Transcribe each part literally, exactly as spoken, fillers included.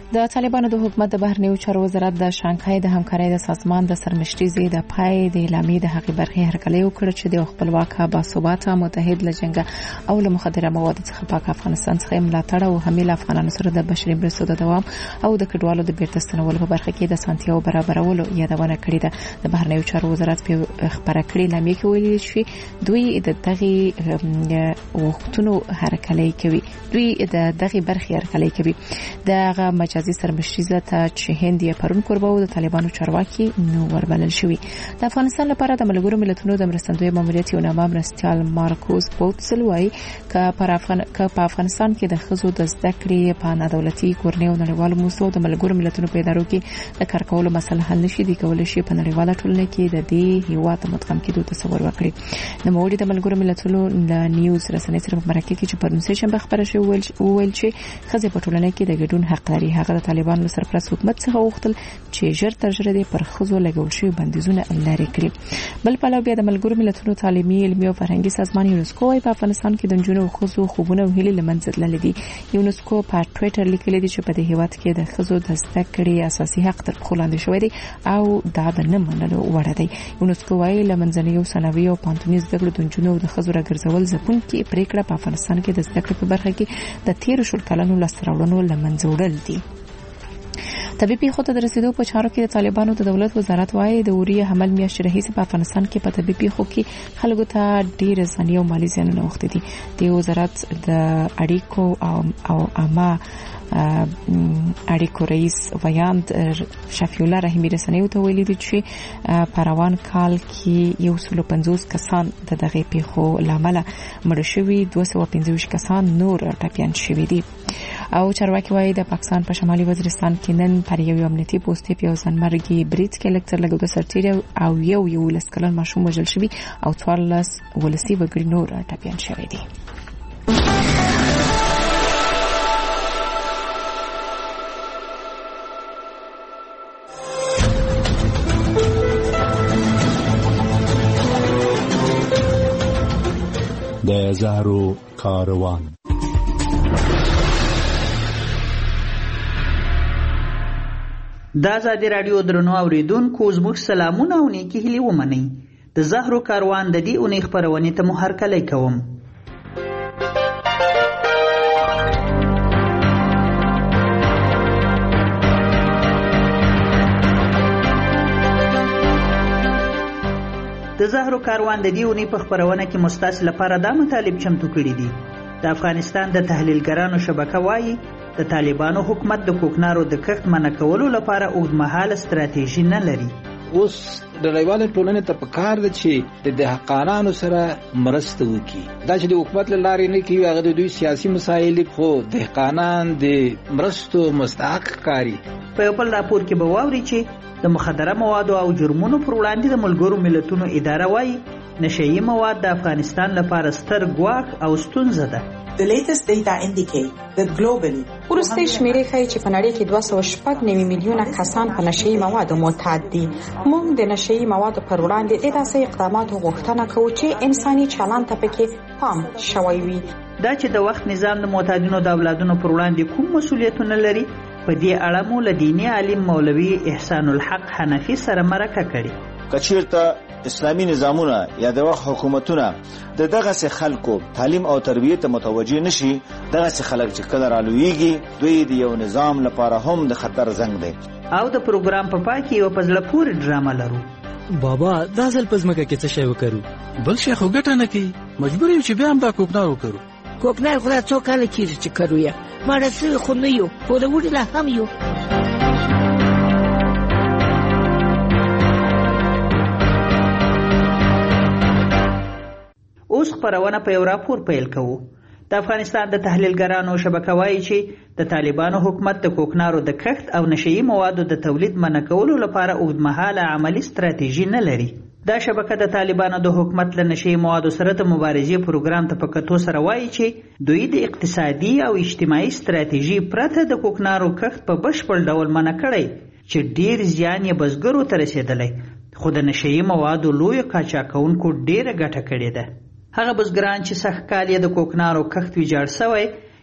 د طالبانو د حکومت د بهرنیو چارو وزارت د شانګهای د همکارۍ د سازمان د سرمشري د پای د اعلامیې د حقیقي برخې هرکلی وکړ چې د خپلواک باثباته متحد لجنګ او له مخدره موادو څخه پاک افغانستان څخه ملاتړ او حمایت افغانانو سره د بشري مرستو د دوام او د کډوالو د بیرته ستنولو په برخه کې د سانتیاو برابرولو یادونه کړې ده. د بهرنیو چارو وزارت په خبره کړې اعلامیې کې ویلي چې دوی د دغه وختونو هرکلی کوي دوی د دغه برخې هرکلی کوي. دغه مجازي سرمشري ته چې هند یې پرون کوربه و د طالبانو چارواکي نو وربلل شوی. د افغانستان لپاره د ملګرو ملتونو د مرستندوی ماموریت یو نامه مرستیال مارکوس بوتسل وایي چې په افغان په افغانستان کې د خزو د زده کړې په نادولتي کورنۍ او نړیوالو موسسو د ملګرو ملتونو په ادارو کې د کار کولو مسله حل نشي دی کولای شي په نړیواله ټولنه کې د دې هیواد متقام کېدو تصور وکړي. د موړي د ملګرو ملتونو د نیوز رسنۍ سره په مرکه کې چې پرون سه شنبه خبره شوې ویل چې خزه په ټولنه کې د ګډون حق لري. هغه د طالبانو سرپرست حکومت څخه وغوښتل چې ژر تر ژره د پر خزو لګول شوی بندیزونه لرې کړي. بل پلو بیا د ملګرو ملتونو تعلیمي علمي او فرهنګي سازمان یونسکو په افغانستان کې د جنونو خزو خوبونه او هیلې لمنځه تللي دي. یونسکو په ټوئیټر لیکلي دي چې په دې هیواد کې د خزو د زده کړې اساسي حق تر پښو لاندې شوی دی او دا د نه منلو وړ دی. یونسکو وايي لمنځنیو ثانوي او پانتوني زده کړو د جنونو د خزو راګرځول ځپونکي پریکړه په افغانستان کې د زده کړې په برخه کې د تیر شل کلونو لستراوړنو لمنځه وړل دي. طبيبي خود د رسیدو په چارو کې د طالبانو د دولت وزارت وايي د اوري حمل میاشتې راهیسې په افغانستان کې په طبيبي خو کې خلکو ته ډیر ځاني او مالی زیانونه وخت دي. د وزارت د اړیکو او او اما اړیکو رئیس ویاند شفیع الله رحیمی رسنیو ته ویلي دي چې په روان کال کې یو سل پنځوس کسان د دغه پیښو لامل مړ شوي، دوه سوه پنځه ویشت کسان نور ټپیان شوي دي. او چارواکي وايي د پاکستان په شمالي وزیرستان کې نن پر یو امنیتي پوسټ په ځانمرګي برید کې الکتر لګو د سرتیری او یو یو لسکلن ماشوم وژل شوی او څوارلس ولسی وګړي نور ټپیان شوي دي. د زهرو کاروان دا ازادي رادیو درنو اوریدونکو زموږ سلامونه او نیکی هیلې ومنئ. د زهرو کاروان د دې اونۍ خپرونې ته مو هرکلی کوم. د زهرو کاروان د دې اونۍ په خپرونه کې مستاس لپاره دا مطالب چمتو کړي دي. د افغانستان د تحلیلګرانو شبکه وایي د طالبانو حکومت د کوکنارو د کښت منع کولو لپاره اوږدمهاله ستراتیژي نه لري. اوس د نړیوالې ټولنې ته پکار ده چې د دهقانانو سره مرسته وکړي. دا چې د حکومت له لارې نه کوي هغه د دوی سیاسي مسایل خو دهقانان د مرستو مستحق ښکاري. په یو بل راپور کې به واوري چې د مخدره موادو او جرمونو پر وړاندې د ملګرو ملتونو اداره وایي نشهیي مواد د افغانستان لپاره ستر ګواښ او ستونزه ده. The latest data indicate that globally ورسته شمیرې ښیي چې په نړۍ کې دوه سوه شپږ نوي میلیونه کسان په نشهیي موادو معتاد دي. موږ د نشهیي موادو پر وړاندې د داسې اقداماتو غوښتنه کوو چې انساني چلند ته پکې پام شوی وي. دا چې د وخت نظام د معتادینو د اولادونو پر وړاندې کوم مسؤلیتونه لري، په دې اړه مو له دیني عالم مولوي احسان الحق حنفي سره مرکه کړې. کچیرته اسلامی نظامونه یا د وخت حکومتونه د دغه سه خلکو تعلیم او تربیت متوجه نشي، دغه سه خلک چې کله رالویږي دوی د یو نظام لپاره هم د خطر زنګ دی. او د پروګرام په پای کې یو پزله پوری ډرامه لرو. بابا دا ځل پزماکه کې څه شی وکړو؟ بل شي خو ګټه نه کوي، مجبور یو چې بیا هم دا کوکنار وکړو. کوکنار خو دا څو کاله کېږي چې کړو یا مړه سوي خو نه یو، خو د وړي لا هم یو. اوس خبرونه په یو راپور پیل کوو. د افغانستان د تحلیلګرانو شبکه وایي چې د طالبانو حکومت د کوکنارو د کښت او نشهیي موادو د تولید منع کولو لپاره اوږدمهاله عملی ستراتیژي نه لري. دا شبکه د طالبانو د حکومت له نشهیي موادو سره د مبارزې پروګرام ته په کتو سره وایي چې دوی د اقتصادي او اجتماعي ستراتیژي پرته د کوکنارو کښت په بشپړ ډول منع کړی چې ډیر زیان یې بزګرو ته رسېدلی، خو د نشهیي موادو لویو قاچاقونکو ډیره ګټه کړې ده. هغه بزګران چې سږ کال یې د کوکنارو کښت ویجاړ شوی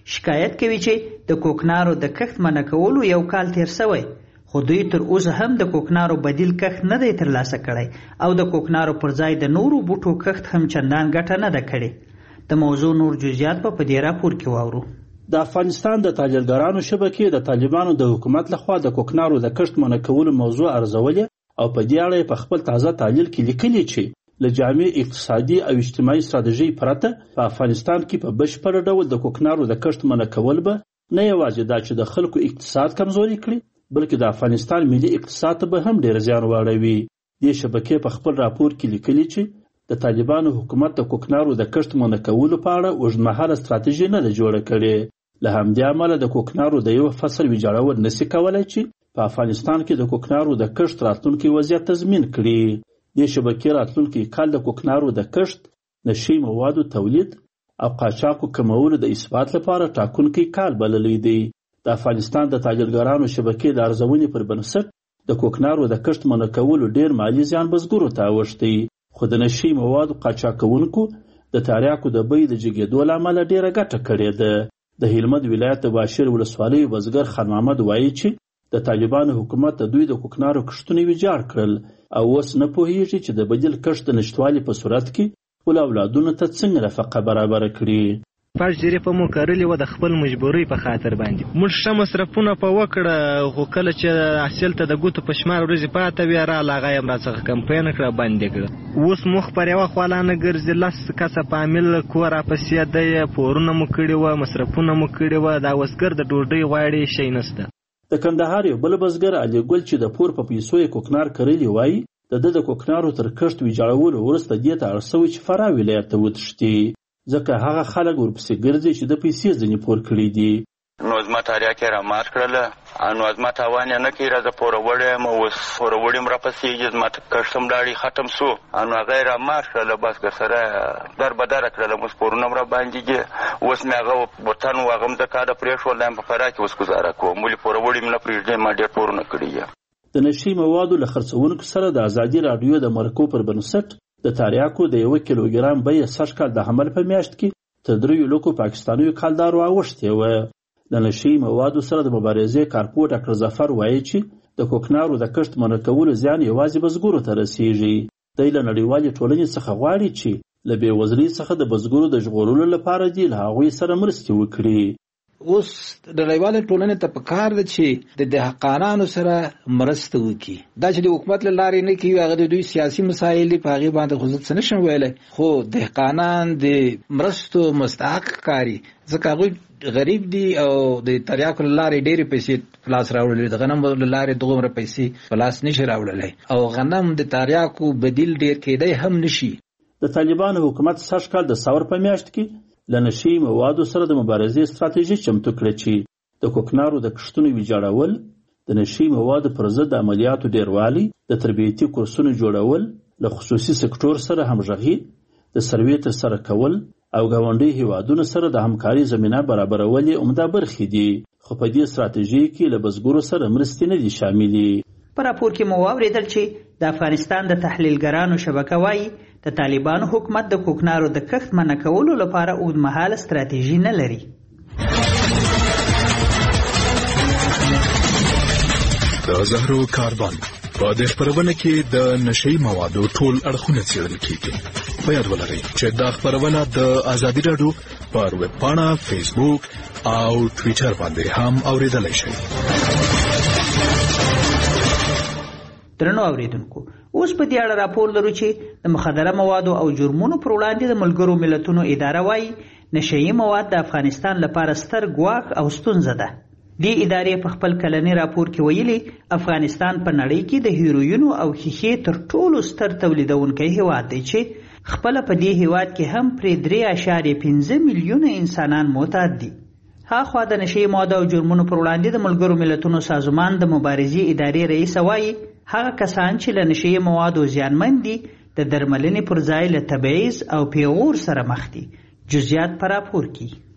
شکایت کوي چې د کوکنارو د کښت منع کولو یو کال تیر شوی، خو دوی تر اوسه هم د کوکنارو بدیل کښت نه دی ترلاسه کړی او د کوکنارو پر ځای د نورو بوټو کښت هم چندان ګټه نه ده کړې. د موضوع نور جزئیات په دې راپور کې واورو. د افغانستان د تاجرګرانو شبکې د طالبانو د حکومت لخوا د کوکنارو د کښت منع کولو موضوع ارزولې او په دې اړه په خپل تازه تحلیل کې لیکلي چې له جامع اقتصادي او اجتماعي ستراتیژۍ پرته په افغانستان کې په بشپړ ډول د کوکنارو د کښت منع کول به نه یوازې دا چې د خلکو اقتصاد کمزوري کړي، بلکې د افغانستان ملي اقتصاد ته به هم ډېر زیان واړوي. دې شبکې په خپل راپور کې لیکلي چې د طالبانو حکومت د کوکنارو د کښت منع کولو په اړه اوږدمهاله ستراتیژي نه ده جوړه کړې. له همدې امله د کوکنارو د یو فصل ویجاړول نشي کولی چې په افغانستان کې د کوکنارو د کښت راتلونکی وضعیت تضمین کړي. دې شبکې راتلونکی کال د کوکنارو د کښت، نشي موادو تولید او قاچاقو کمولو د اثبات لپاره ټاکونکی کال بللی دی. د افغانستان د تاجرګرانو شبکې د ارزونې پر بنسټ د کوکنارو د کښت منع کولو ډېر مالي زیان بزګرو ته اوښتی، خو د نشي موادو قاچاقونکو د تریاکو د بیې د جګېدو له امله ډېره ګټه کړې ده. د هلمند ولایت د باشیر ولسوالۍ بزګر خان محمد وایي چې د طالبانو حکومت د دوی د کوکنارو کښتونه ویجاړ کړل او اوس نه پوهیږي چې د بدیل کښت د نشتوالي په صورت کې خپل اولادونو ته څنګه نفقه برابره کړي. پاش جریفه مو کرلې وه د خپل مجبورۍ په خاطر باندې. موږ ښه مصرفونه په وکړه، خو کله چې حاصل ته د ګوتو په شمار ورځې پاته وې راغله هغه یې هم راڅخه کمپاین کړه، بند یې کړه. اوس مخ پر یوه خوا لا نه ګرځي، لس کسه په عامل کور راپسې دی، پورونه مو کړي وه، مصرفونه مو کړي وه، دا وسګر د ډوډۍ غواړي شی نشته. د کندهار یو بل بزګر علي ګل چې د پور په پیسو یې کوکنار کرلی وایي د ده د کوکنارو تر کښت ویجاړولو وروسته دې ته اړ شوی چې فراه ولایت ته وتښتي، ځکه هغه خلک ورپسې ګرځي چې د پیسې ځینې پور کړي دي. نو زما تاریاک یې رامات کړله، نو زما تاوان یې نه کوي، راځه پوروړی یم، اوس پوروړي م راپسېږي، زما کښت هم لاړې ختم سو، نو هغه یې رامات کړله، بس که سره در بدره کړله، اوس پورونه م راباندې دي. اوس مې هغه وطن و هغه م د کاله پرېښول، یم په فراه کې اوس ګزاره کوم، ولې پوروړي م نه پرېږدي، ما ډېر پورونه کړي دي. د نشي موادو له خرڅونکو سره د ازادي راډیو د مرکو پر بنسټ د تریاکو د یوه کیلوګرام بیه سږ کال د حمل په میاشت کې تر دریو لکو پاکستانیو کالدارو اوښتې وه. د نشي موادو سره د مبارزې کارپو ډاکټر ظفر وایي چې د کوکنارو د کښت منع کولو زیان یوازې بزګرو ته رسیږي. دی له نړیوالې ټولنې څخه غواړي چې له بېوزلۍ څخه د بزګرو د ژغورلو لپاره دې له هغوی سره مرستې وکړي. اوس د نړیوالې ټولنې ته پکار ده چې د دهقانانو سره مرسته وکړي. دا چې د حکومت له لارې نه کوي هغه د دوی سیاسي مسایل دي، په هغې باندې خو زه څه نشم ویلی، خو دهقانان د مرستو مستحق ښکاري، ځکه هغوی غریب دي او د تریاکو له لارې ډېرې پیسې په لاس راوړلې، د غنمو له لارې دومره پیسې په لاس نشي راوړلی، او غنم د تریاکو بدیل ډېر کېدی هم نشي. د طالبانو حکومت سږ کال د ثور په میاشت کې له نشي موادو سره د مبارزې ستراتیژي چمتو کړه چې د کوکنارو د کښتونو ویجاړول، د نشي موادو پر ضد د عملیاتو ډیروالی، د تربیتي کورسونو جوړول، له خصوصي سکتور سره همغږي، د سروې ترسره کول او ګاونډي هیوادونو سره د همکاري زمینه برابرول یې عمده برخې دي، خو په دې ستراتیژي کې له بزګرو سره مرستې نه دي شاملې. په راپور کې مو واورېدل چې د افغانستان د تحلیلګرانو شبکه وایي د طالبانو حکومت د کوکنارو د کښت منع کولو لپاره اوږدمهاله ستراتیژي نه لري. د زهرو کاروان په دې خپرونه کې د نشي موادو ټول اړخونه څېړل کیږي. په یاد ولرئ چې دا خپرونه د ازادي راډیو پر ویب پاڼه، فیسبوک او ټویټر باندې هم اورېدلی شئ. درنو اوریدونکو، اوس په دې اړه راپور لرو چې د مخدره موادو او جرمونو پر وړاندې د ملګرو ملتونو اداره وایي نشهیي مواد د افغانستان لپاره ستر ګواښ او ستونزه ده. دې ادارې په خپل کلني راپور کې ویلي افغانستان په نړۍ کې د هیروینو او ښیښې تر ټولو ستر تولیدونکی هیواد دی چې خپله په دې هیواد کې هم پرې درې اعشاریه پنځه میلیونه انسانان معتاد دي. هاخوا د نشهیي موادو او جرمونو پر وړاندې د ملګرو ملتونو سازمان د مبارزې ادارې رئیس وایي هغه کسان چې له نشهیي موادو زیانمن دي د درملنې پر ځای له تبعیض او پیغور سره مخ دي. جزئیات په راپور کې.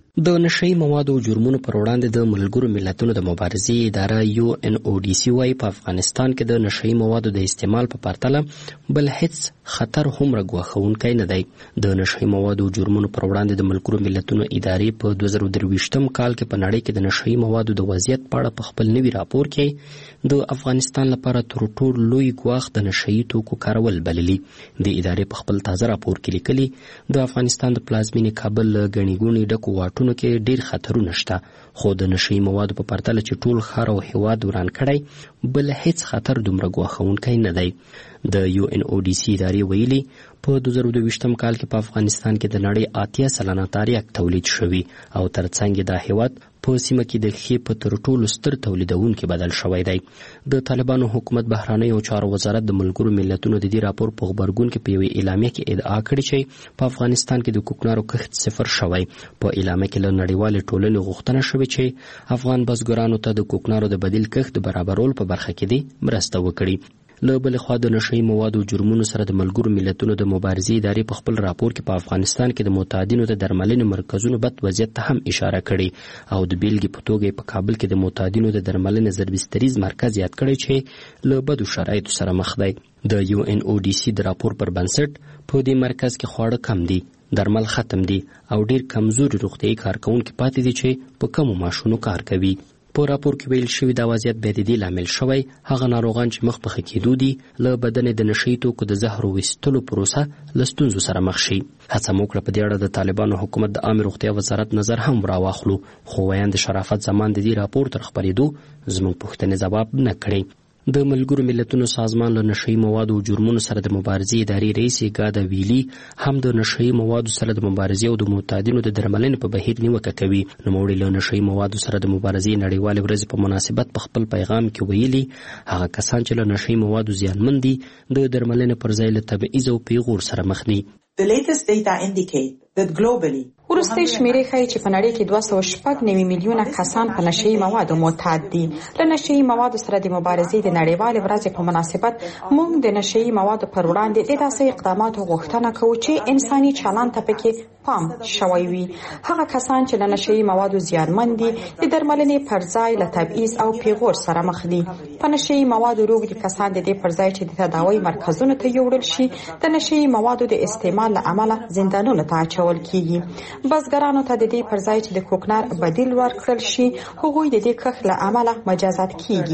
د نشئی موادو او جرمونو پر وړاندې د ملګرو ملتونو د مبارزې اداره یو ان او ډي سي وايي په افغانستان کې د نشئی موادو د استعمال په پرتله بل هیڅ خطر هم راګواښونکی نه دی. د نشئی موادو او جرمونو پر وړاندې د ملګرو ملتونو ادارې په دوه زره درویشتم کال کې په نړۍ کې د نشئی موادو د وضعیت په اړه په خپل نوي راپور کې د افغانستان لپاره تر ټولو لوی ګواښ د نشئی توکو کارول بللي. د ادارې په خپل تازه راپور کې لیکلي د افغانستان د پلازمینې کابل له ګڼې ګوڼې ډکو واټونو کې ډیر خطرونه شته، خو د نشئی موادو په پرتله چې ټول ښار او هیواد وران کړی بل هیڅ خطر دومره ګواښونکی نه دی. د یو ان او ډي سي ادارې ویلي په دوه زره دویشتم کال کې په افغانستان کې د نړۍ اتیا سلنه تریاک تولید شوی او ترڅنګ دا هیواد په سیمه کې د ښې په تر ټولو ستر تولیدونکي بدل شوی دی. د طالبانو حکومت بهرنیو چارو وزارت د ملګرو ملتونو د دې راپور په غبرګون کې په یوې اعلامیه کې ادعا کړې چې په افغانستان کې د کوکنارو کښت صفر شوی. په اعلامیه کې له نړیوالې ټولنې غوښتنه شوې چې افغان بزګرانو ته د کوکنارو د بدیل کښت برابرولو په برخه کې دې مرسته وکړي. له بلې خوا د نشئی موادو او جرمونو سره د ملګرو ملتونو د مبارزې ادارې په خپل راپور کې په افغانستان کې د معتادینو د درملنې مرکزونو بد وضعیت ته هم اشاره کړې او د بیلګې په توګه په کابل کې د معتادینو د درملنې ضربستریز مرکز یاد کړی چې له بدو شرایطو سره مخ دی. د یو ان او ډي سي د راپور پر بنسټ په دې مرکز کې خواړه کم دي، درمل ختم دي او ډیر کمزوري روغتیايي کارکونکي پاتې دي چې په کمو معاشونو کار کوي. په راپور کې ویل شوي دا وضعیت بیا د دې لامل شوی هغه ناروغان چې مخ په ښه کېدو دي له بدن د نشئی توکو د زهرو ویستلو پروسه له ستونزو سره مخ شي. هڅه مو وکړه په دې اړه د طالبانو حکومت د عامې روغتیا وزارت نظر هم راواخلو، خو ویاند شرافت زمان د دې راپور تر خپرېدو زموږ پوښتنې ځواب نه کړی. د ملګرو ملتونو سازمان له نشئی موادو او جرمونو سره د مبارزې ادارې رئیس ګادا ویلي هم د نشئی موادو سره د مبارزې او د معتادینو د درملنې په بهیر نیوکه کوي. نوموړي له نشئی موادو سره د مبارزې نړیوالې ورځې په مناسبت په خپل پیغام کې ویلي هغه کسان چې له نشئی موادو زیانمن دي د درملنې پر ځای له تبعیض او پیغور سره مخ دي. The latest data indicate that globally وروستۍ شمیرې ښیي چې په نړۍ کې دوه سوه شپږ نوي میلیونه کسان په نشئی موادو معتاد دي. له نشئی موادو سره د مبارزې د نړیوالې ورځې په مناسبت موږ د نشئی موادو پر وړاندې د داسې اقداماتو غوښتنه کوو چې انساني چلند ته پکې پام شوی وي. هغه کسان چې له نشئی موادو زیانمن دي د درملنې پر ځای له تبعیض او پیغور سره مخ دي. په نشئی موادو روږدي کسان د دې پر ځای چې د تداوی مرکزونو ته یوړل شي د نشئی موادو د استعمال له امله زندانونو ته اچول کیږي. بزګرانو ته د دې پر ځای چې د کوکنار بدیل ورکړل شي هغوی د دې کښت له امله مجازات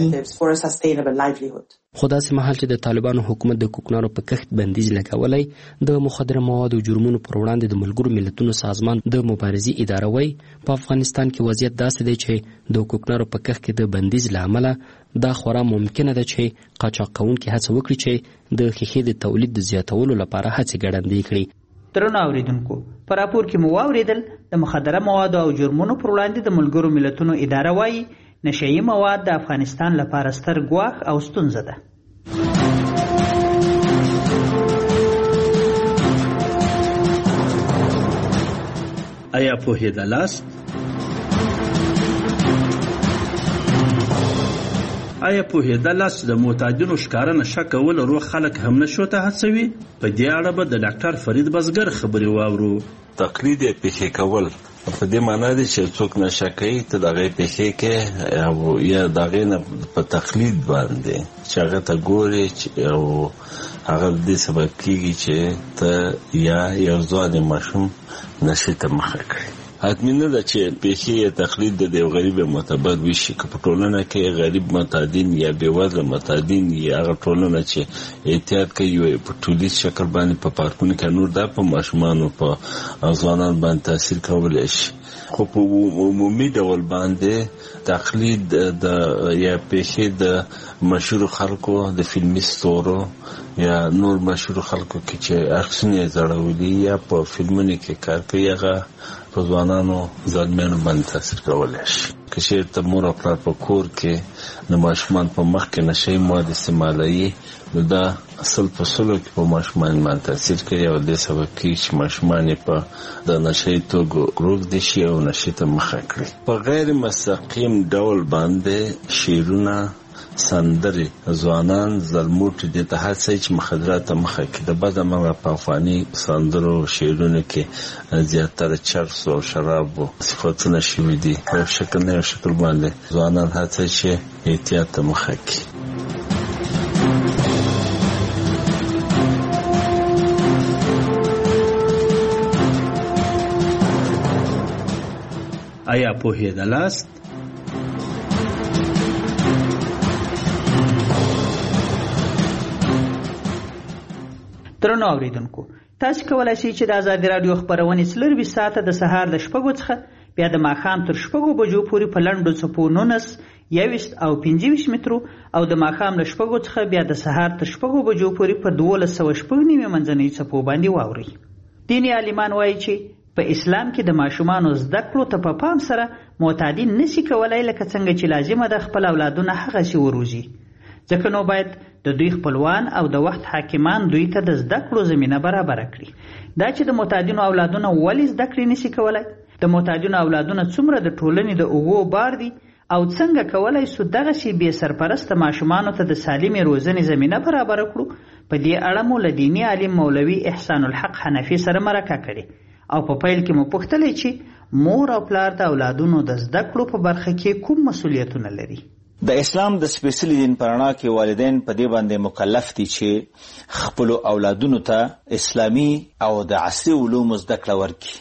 کیږي. خو داسې مهال چې د طالبانو حکومت د کوکنارو په کښت بندیز لګولی د مخدره موادو جرمونو پر وړاندې د ملګرو ملتونو سازمان د مبارزې اداره وایي په افغانستان کې وضعیت داسې دی چې د کوکنارو په کښت کې د بندیز له امله دا خورا ممکنه ده چې قاچاق کوونکي هڅه وکړي چې د ښیښې د تولید د زیاتولو لپاره هڅې ګړندۍ کړي. درنو اوریدونکو، په راپور کې مو واوریدل د مخدره موادو او جرمونو پر وړاندې د ملګرو ملتونو اداره وایي نشئی مواد د افغانستان لپاره ستر ګواښ او ستونزه ده. آیا پوهېدلاست؟ آیا پوهېدلاست چې د معتادینو ښکاره نشه کول روغ خلک هم نشو ته هڅوي؟ په دې اړه به د ډاکټر فرید بزګر خبرې واورو. تقلید یې پیښې کول په دې معنا دی چې څوک نشه کوي ته د هغې پیښې کې او یا د هغې نه په تقلید باندې چې هغه ته ګورې او هغه دې سبب کېږي چې ته یا یو ځوان ماشوم نشې ته مخه کړي. حتمی نه ده چې پیښې یا تقلید د یو غریب معتبر وشي که په ټولنه کې غریب معتادین یا بېوزله معتادین یا هغه ټولنه چې احتیاط کوي په ټولیز شکل باندې په پارکونو کې نور دا په ماشومانو په ځوانانو باندې تاثیر کولی شي. خو په عمومي ډول باندې تقلید د یا پیښې د مشهور خلکو د فلمي ستورو یا نور مشهور خلکو کې چې عکسونه یې ځړولي یا په فلمونو کې کار کوي هغه په ځوانانو ځوانانو باندې تاثیر کولی شي. که چېرته مور او پلار په کور کې د ماشومان په مخ کې نشهیي مواد استعمالوي نو دا اصل په سلو کې په ماشومان باندې تاثیر کوي او دې سبب کېږي چې ماشومان یې په د نشهیي توکو روږدي شي او نشې ته مخه کړي. په غیر مستقیم ډول باندې شعرونه سندرې ځوانان زلموټ دي ته هڅه چې مخدرات ته مخه کړي. د بده مرغه په افغاني سندرو شعرونو کې زیاتره چرس او شراب صفتونه شوي دي. په شکل نه شکل باندې ځوانان هڅه چې احتیاط ته مخه کړي. آیا پوهېدلاست؟ درنو اوریدونکو، تاسو کولای شئ چې د آزادي رادیو خبرونه څلروي ساعته د سهار د شپږو څخه بیا د ماښام تر شپږو بجو پورې په لنډو څپو نولس، یوویشت او پنځه ویشت مترو او د ماښام له شپږو څخه بیا د سهار تر شپږو بجو پورې په دولس سوه شپږ نوي منځنۍ څپو باندې واورئ. دیني عالمان وایي چې په اسلام کې د ماشومانو زده کړو ته په پام سره معتادین نشي کولای لکه څنګه چې لازمه ده خپل اولادونه هغسې وروزي. ځکه نو باید د دوی خپلوان او د وخت حاکمان دوی ته د زده کړو زمینه برابره کړي. دا چې د معتادینو اولادونه ولې زده کړې نشي کولای، د معتادینو اولادونه څومره د ټولنې د اوږو بار دي او څنګه کولای سو دغسې بې سرپرسته ماشومانو ته د سالمې روزنې زمینه برابره کړو، په دې اړه مو له دیني عالم مولوي احسان الحق حنفي سره مرکه کړې او په پیل کې مو پوښتلې چې مور او پلار د اولادونو د زده کړو په برخه کې کوم مسؤلیتونه لري. د اسلام د سپېڅلي دین په رڼا کې والدین په دې باندې مکلف دي چې خپلو اولادونو ته اسلامي او د عصري علومو زده کړه ورکړي.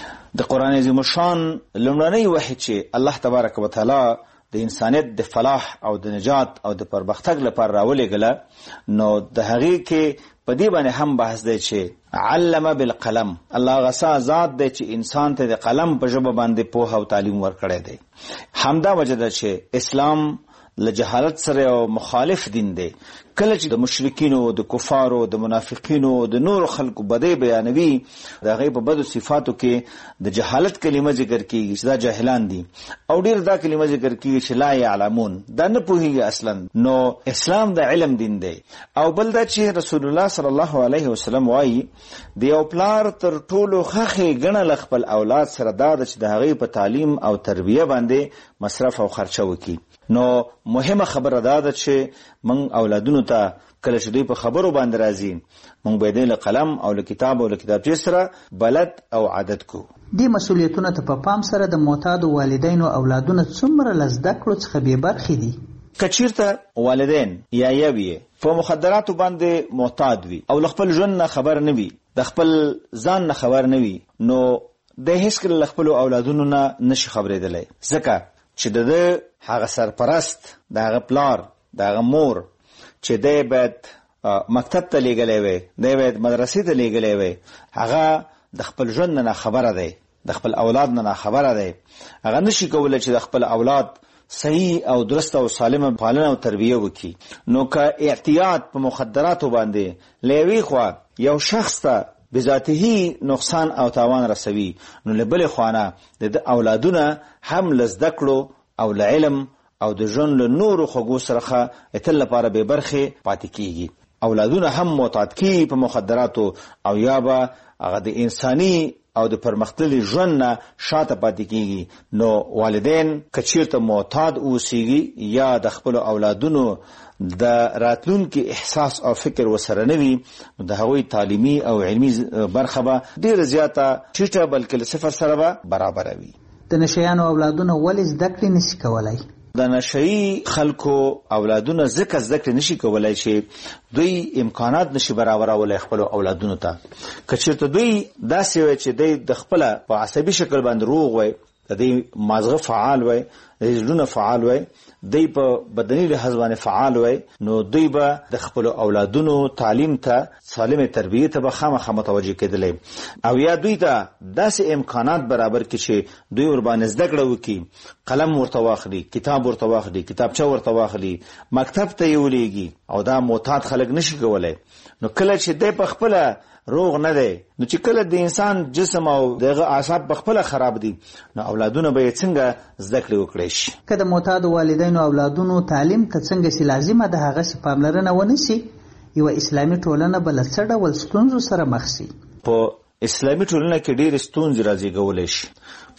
د قرآن عظیم الشان لومړنی وحی چې الله تبارک وتعالی د انسانیت د فلاح او د نجات او د پرمختګ لپاره راولېږله، نو د هغې کې په دې باندې هم بحث دی چې علم بالقلم، الله غسا ذات دی چې انسان ته د قلم په ژبه باندې پوهه او تعلیم ورکړی دی. همدا وجه ده چې اسلام له جهالت سره او مخالف دین دی. کله چې د مشرکینو، د کفارو، د منافقینو، د نور خلکو بدی بیانوي، د هغې په بدو صفاتو کې د جهالت کلمه ذکر کیږي چې دا جاهلان دي، او ډیر دا کلمه ذکر کیږي چې لا یعلمون، دا نه پوهیږي اصلا. نو اسلام د علم دین دی. او بل دا چې رسول الله صلی الله علیه وسلم وایي د یو پلار تر ټولو ښه ګڼل خپل اولاد سره دا ده چې د هغې په تعلیم او تربیه باندې مصرف او خرچه وکړي. نو مهمه خبره دا ده چې من اولادونو ته کله چې دوی په خبرو باندې راځي، موږ باید له قلم او له کتاب او له کتابچې سره بلد او عادت کو. دې مسؤلیتونه ته په پام سره د معتادو والدینو اولادونه څومره له زده کړو څخه بې برخې دي. که چیرته والدین یا یویې په مخدراتو باندې معتاد وي او له خپل ژوند نه خبر نه وي، د خپل ځان نه خبر نه وي، نو د هیڅکله له خپلو اولادونو نه نشي خبرېدلی، ځکه چې د ده هغه سرپرست، د هغه پلار، د هغه مور چې دی باید مکتب ته لیږلی وی، دی باید مدرسې ته لیږلی وی، هغه د خپل ژوند نه خبره دی، د خپل اولاد نه خبره دی. هغه نشي کولی چې د خپل اولاد صحیح او درست او سالمه پالنه او تربیه وکړي. نو که اعتیاد په مخدراتو باندې له یوې خوا یو شخص ته بذاته نقصان او تاوان رسوي، نو له بلې خوا نه د اولادونه هم له زده کړو او له علم او د ژوند له نورو خوږو سره تل لپاره بې برخې پاتې کیږي. اولادونه هم معتاد کیږي په مخدراتو او یا به هغه د انساني او د پرمختللي ژوند نه شاته پاتې کیږي. نو والدین که چیرته معتاد اوسیږي یا د خپلو اولادونو د راتلونکي احساس او فکر وسره نه وي، نو د هغوی تعلیمي او علمي برخه به ډېره زیاته ټیټه بلکې له صفر سره به برابره وي. د نشیانو اولادونه ولې زده کړې نشي کولی؟ د نشئی خلکو اولادونه ځکه زده کړې نشي کولی چې دوی امکانات نشي برابرولی خپلو اولادونو ته. که چېرته دوی داسې وی چې دوی د خپله په عصبي شکل باندې روغ وی، د دوی مازغه فعال وی، د زړونه فعال وی، دوی په بدني لحاظ باندې فعال وی، نو دوی به د خپلو اولادونو تعلیم ته، سالمې تربیې ته به خامخا متوجه کېدلی، او یا دوی ته داسې امکانات برابر کړي چې دوی ورباندې زده کړه وکړي، قلم ورته واخلي، کتاب ورته واخلي، کتابچه ورته واخلي، مکتب ته یې ولیږي. او دا معتاد خلک نشي کولی. نو کله چې دی په خپله روغ نه دی، نو چې کله د انسان جسم او دغه اعصاب په خپله خراب دي، نو اولادونه به یې څنګه زده کړې وکړی شي. که د معتادو والدینو اولادونو تعلیم ته څنګه چې لازمه ده هغسې پاملرنه ونه شي، یوه اسلامي ټولنه به له څه ډول ستونزو سره مخ شي؟ په اسلامي ټولنه کې ډېرې ستونزې رازېږولی شي.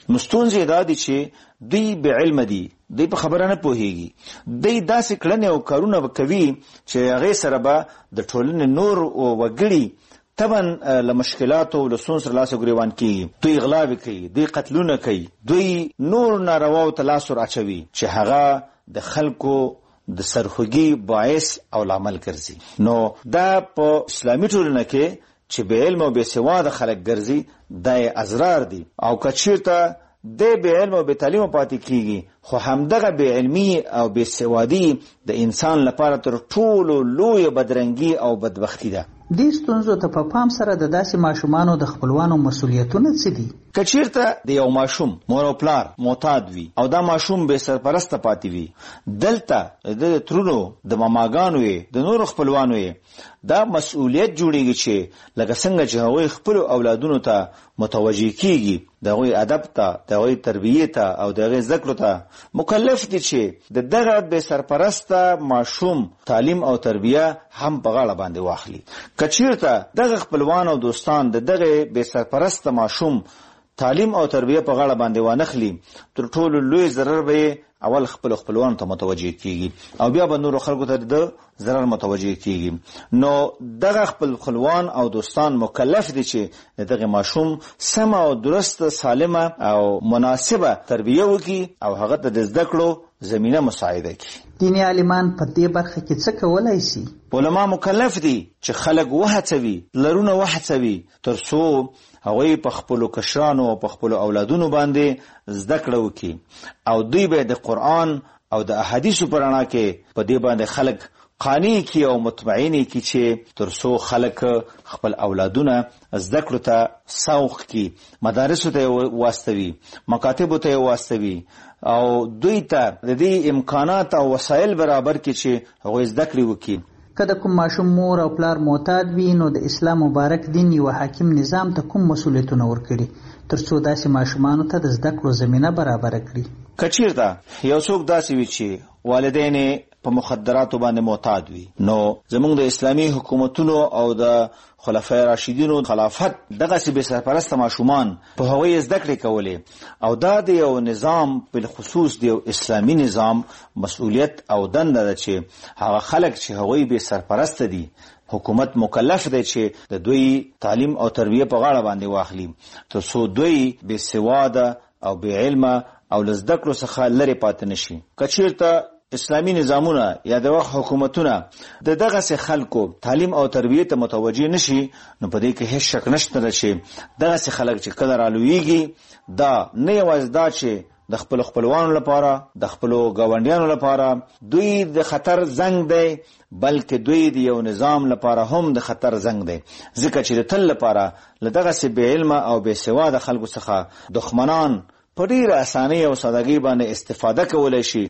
نو ستونزې دا دي چې دوی بې علمه دي، دوی په خبره نه پوهېږي، دوی داسې کړنې او کارونه به کوي چې هغې سره به د ټولنې نور وګړي طبعا له مشکلاتو له ستونزو سره لاس ګریوان کېږي. دوی غلاوې کوي، دوی قتلونه کوي، دوی نور نارواو ته لاس ور اچوي چې هغه د خلکو د سرخوږي باعث او لامل ګرځي. نو دا په اسلامي ټولنه کې چې بې علم او بې سواده خلک ګرځي دا یې ازرار دي، او که چېرته د بې علم او بې تعلیمه پاتې کېږي خو همدغه بې علمي او بې سوادي د انسان لپاره تر ټولو لویه بدرنګي او بدبختي ده. دې ستونزو ته په پام سره د داسې ماشومانو د خپلوانو مسؤلیتونه څه دي؟ که چېرته د یو ماشوم مور او پلار معتاد وي او دا ماشوم بې سرپرسته پاتې وي، دلته د ترونو د ماماګانو یې د نورو خپلوانو یې دا مسؤلیت جوړیږي چې لکه څنګه چې هغوی خپلو اولادونو ته متوجه کیږي، د هغوی ادب ته، د هغوی تربیې ته او د هغوی زده کړو ته مکلف دي چې د دغه بې سرپرسته ماشوم تعلیم او تربیه هم په غاړه باندې واخلي. که چېرته دغه خپلوان او دوستان د دغه بې سرپرسته ماشوم تعلیم او تربیه په غاړه باندې وانخلي، تر ټولو لوی ضرر به اول خپل خپلوان ته متوجه کیږي او بیا به نورو خلکو ته د ضرر متوجه کیږي. نو دغه خپل خپلوان او دوستان مکلف دي چې دغه ماشوم سم او درست سالمه او مناسبه تربیه وکړي او هغه ته د زده کړو زمینه مساعده کړي. دیني عالمان په دې برخه کې څه کولای شي؟ علما مکلف دي چې خلک وهڅوي، لرونه وهڅوي تر څو هغوی په خپلو کشرانو او په خپلو اولادونو باندې زده کړه وکړي او دوی به د قرآن او د احادیثو په رڼا کې په دې باندې خلک قانع کړي او مطمئن کړي چې تر څو خلک خپل اولادونه زده کړو ته سوق کړي، مدارسو ته واستوي، مکاتبو ته واستوي او دوی ته د دې امکانات او وسایل برابر کړي چې هغوی زده کړې وکړي. که د کوم ماشوم مور او پلار معتاد وي نو د اسلام مبارک دین یو حاکم نظام ته کوم مسؤلیتونه ورکړي تر څو داسې ماشومانو ته د زده کړو زمینه برابره کړي؟ که چېرته یو څوک داسې وي چې والدین په مخدراتو باندې معتاد وي، نو زموږ د اسلامي حکومتونو او د خلفای راشدینو خلافت دغسې بې سرپرسته ماشومان په هغوی زده کړې کولې او دا د یو نظام بالخصوص د یو اسلامي نظام مسؤلیت او دنده ده چې هغه خلک چې هغوی بې سرپرسته دي حکومت مکلف دی چې د دوی تعلیم او تربیه په غاړه باندې واخلي تر څو دوی بې سواده او بې علمه او له زده کړو څخه لرې پاتې نشي. که چېرته اسلامی نظامونه یا د وخت حکومتونه د دغسې خلکو تعلیم او تربیه ته متوجه نشي، نو په دې کې هیڅ شک نشته چې دغسې خلک چې کله رالویږي دا نه یوازې دا چې د خپل خپلوانو لپاره، د خپلو ګاونډیانو لپاره دوی د خطر زنګ دی، بلکې دوی د یو نظام لپاره هم د خطر زنګ دی، ځکه چې د تل لپاره له دغسې بې علمه او بې سواده خلکو څخه دښمنان په ډېره اسانۍ او سادګۍ باندې استفاده کولی شي.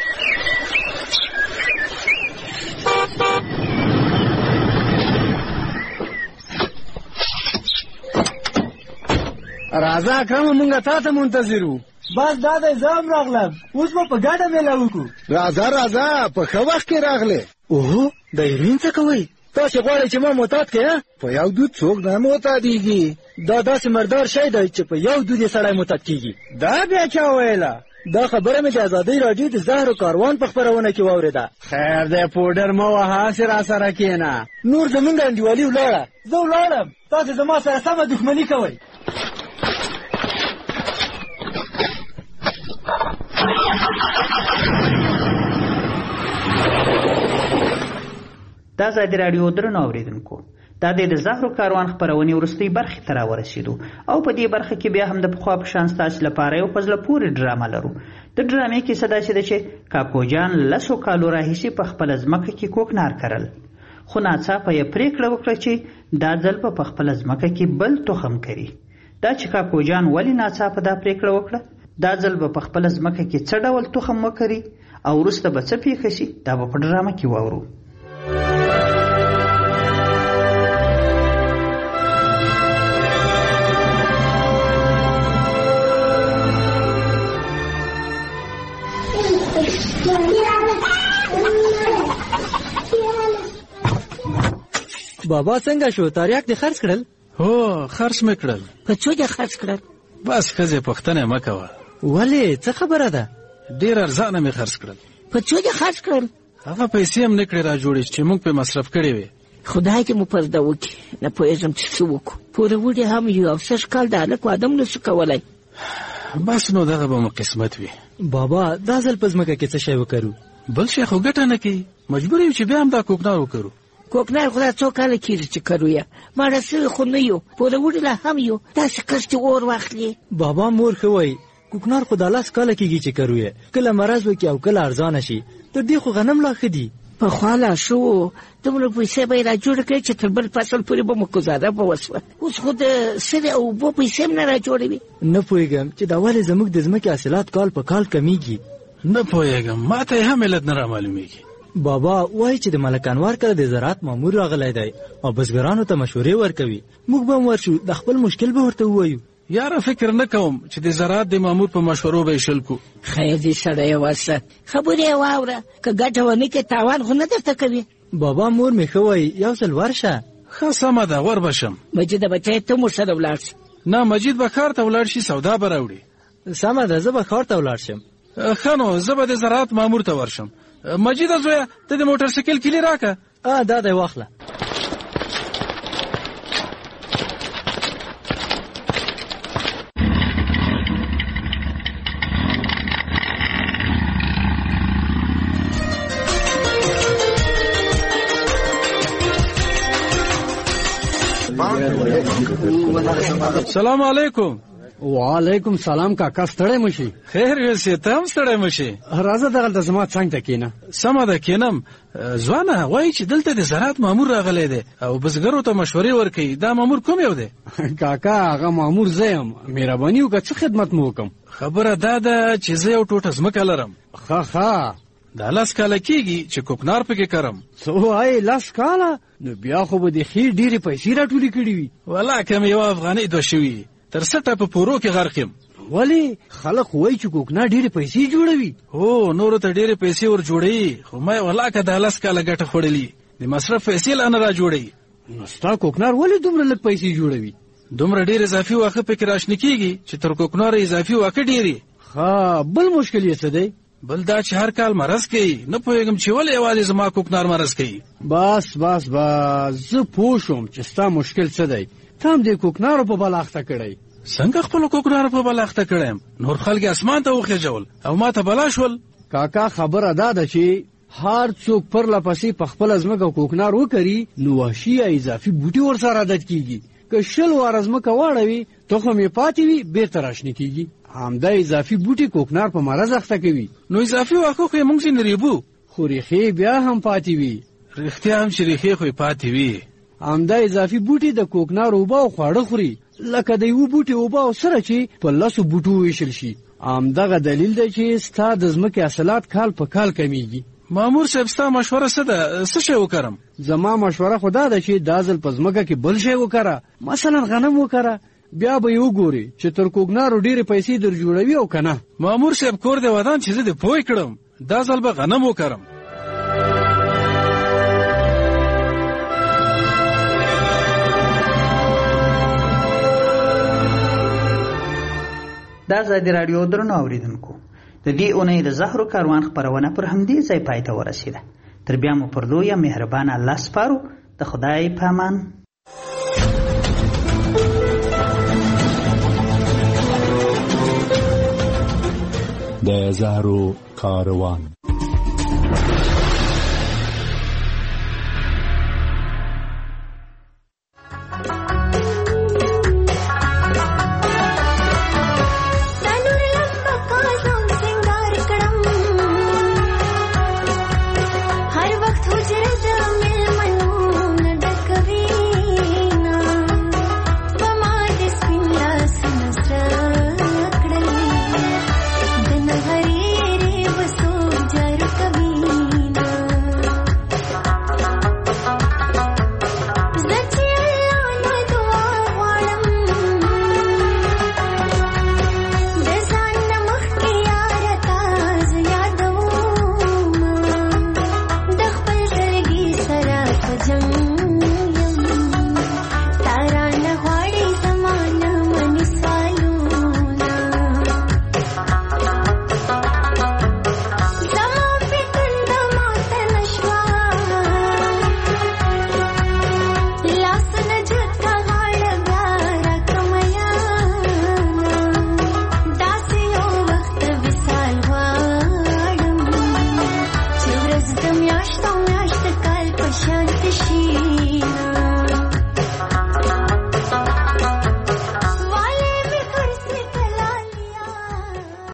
راځه اکرم مونږ تا ته منتظر وو. بس دا دی زه هم راغلم، اوس به په ګډه میله وکړو. راځه راځه په ښه وخت کې راغلې. اوهو د هیروین څه کوئ؟ تاسې غواړئ چې ما معتاد کړې؟ په یو دود څوک نه معتادېږي. دا داسې مردار شی دی چې په یو دود یې سړی معتاد کېږي. دا بیا چا ویله؟ دا خبره مې د ازادۍ راډیو د زهرو کاروان په خپرونه کې واورېده. خیر دی پوډر مه وهه، هسې راسره کښېنه. نور زمونږ انډیوالي ولاړه. زه ولاړم، تاسې زما سره سمه دښمني کوئ. دا ازادي راډیو درنو اورېدونکو، دا د زهرو کاروان خپرونې وروستۍ برخې ته راورسېدو او په دې برخه کې بیا هم د پخوا په شان ستاسې لپاره یو په زړه پورې ډرامه لرو. د ډرامې کیسه داسې ده چې کاکو جان لسو کالو راهیسې په خپله ځمکه کې کوکنار کرل، خو ناڅاپه یې پرېکړه وکړه چې دا ځل به په خپله ځمکه کې بل تخم کري. دا چې کاکو جان ولې ناڅاپه دا پرېکړه وکړه، دا ځل به په خپله ځمکه کې څه ډول تخم وکري او وروسته به څه پېښه شي، دا به په ډرامه کې واورو. بابا څنګه شو؟ تاریاک دې خرڅ کړل؟ هو خرڅ مې کړل. په څو دې خرڅ کړل؟ بس ښځې پوښتنه مه کوه. ولې څه خبره ده؟ ډېر ارزانه مې خرڅ کړل. په څو دې خرڅ کړل؟ هغه پیسې هم نه کړې را جوړې چې موږ پې مصرف کړې وې. خدای دې مو پرده وکړي، نه پوهېږم چې څه وکړو. پوروړي هم یو او سږ کال د هلک واده هم نسو کولی. بس نو دغه به مو قسمت وي. بابا دا ځل په ځمکه کې څه شی وکړو؟ بل شی خو ګټه نه کوي، مجبور یو چې بیا هم دا کوکنار وکړو. کوکنار خو دا څو کاله کېږي چې کرو یې، ماړه سوي خو نه یو، پوروړي لا هم یو، داسې کښتې اور واخلي. بابا مور ښه وایي کوکنار خو دا لاس کاله کېږي چې کرو یې، کله مرض وکړي او کله ارزانه شي. تر دې خو غنم لا ښه دي. پخوا لا ښه و، دومره پیسې به یې را جوړې کړې چې تر بل فصل پورې به مو ګزاره به وسوه. اوس خو د سرې او اوبو پیسې هم نه را جوړوي. نه پوهېږم چې دا ولې زموږ د ځمکې حاصلات کال په کال کمیږي. نه پوهېږم، ما ته یې هم علت نه را معلومېږي. بابا وایي چې د ملک انوار کله د زراعت مامور راغلی دی او بزګرانو ته مشورې ورکوي. موږ به هم ورشو، د خپل مشکل به ورته ووایو. یاره فکر نه کوم چې د زراعت د مامور په مشورو به یې شل کو. خیر دې سړی ورشه، خبرې یې واوره، که ګټه ونه کړې تاوان خو نه درته کوي. بابا مور مې ښه وایي یو ځل ورشه. ښه سمه ده، ور به شم. مجیده بچی ته مور سره ولاړ شي. نه مجید به ښار ته ولاړ شي، سودا به راوړي. سمه ده، زه به ښار ته ولاړ شم. ښه نو زه به د زراعت مامور ته ورشم. مجیده زویه ته د موټر سایکل کیلي راکه. ا دا دی واخله. سلام علیکم. وعلیکم سلام کاکا، ستړی مشي؟ خیر یوسې، ته هم ستړی مشي. راځه دغلته زما څنګ ته کښېنه. سمه ده کښېنم. ځوانه وایي چې دلته د زراعت مامور راغلی دی او بزګرو ته مشورې ورکوي. دا مامور کوم یو دی؟ کاکا هغه مامور زه یم. مهرباني وکړه څه خدمت مو وکړم؟ خبره دا ده چې زه یو ټوټه ځمکه لرم. ښه ښه. دا لس کاله کېږي چې کوکنار پکې کرم. څه وایې لس کاله؟ نو بیا خو به د ښې ډېرې پیسې راټولې کړې وي. والله که مې یوه افغانۍ دوه شوي تر سټه په پورو کې غرق یم. ولې؟ خلک وایي چې کوکنار ډېرې پیسې جوړوي. هو نورو ته ډېرې پیسې ور جوړوي، خو ما والله که دا لس کاله ګټه خوړلي د مصرف پیسې لا نه را جوړوي. نو ستا کوکنار ولې دومره لږ پیسې جوړوي؟ دومره ډېر اضافي واښه پکې راشنه کېږي چې تر کوکنار اضافي واښه ډېرې. ښه بل مشکل یې څه دی؟ بل دا چې هر کال مرض کوي. نه پوهېږم چې ولې یوازې زما کوکنار مرض کوي. بس بس بس زه پوه شوم چې ستا مشکل څه دی. ته هم د کوکنارو په بل اخته کړی. څنګه خپلو کوکنارو په بل اخته کړی؟ نور خلک اسمان ته وخېژول او ما ته بلا شول. کاکا خبره دا ده چې هر څوک پرله پسې په خپله ځمکه کوکنار وکري نو وحشي یا اضافي بوټي ورسره عادت کېږي. که شل واره ځمکه واړوي تخم یې پاتې وي بېرته راشنه کېږي. همدا اضافي بوټي کوکنار په مرض اخته کوي. نو اضافي واښه خو یې موږ ځینې ریبو، خو ریښې بیا هم پاتې وي. رښتیا هم چې ریښې خو یې پاتې وي. همدا اضافي بوټي د کوکنار اوبه او خواړه خوري، لکه د یوه بوټي اوبه او سره چې په لسو بوټو ویشل شي. همدغه دلیل دی چې ستا د ځمکې حاصلات کال په کال کمیږي. مامور صاحب ستا مشوره څه ده؟ څه شی وکړم؟ زما مشوره خو دا ده چې دا ځل په ځمکه کې بل شی وکړه، مثلا غنم وکړه. بیا به یې وګوري چې تر کوکنارو ډېرې پیسې در جوړوي او که نه. مامور صاحب کور دې ودان چې زه دې پوه کړم. دا ځل به غنم وکړم. دا ازادي راډیو درنو اوریدونکو، د دې اونۍ د زهرو کاروان خپرونه پر همدې ځای پای ته ورسېده. تر بیا مو پر لویه مهربان الله سپارو. د خدای په امان. د زهرو کاروان.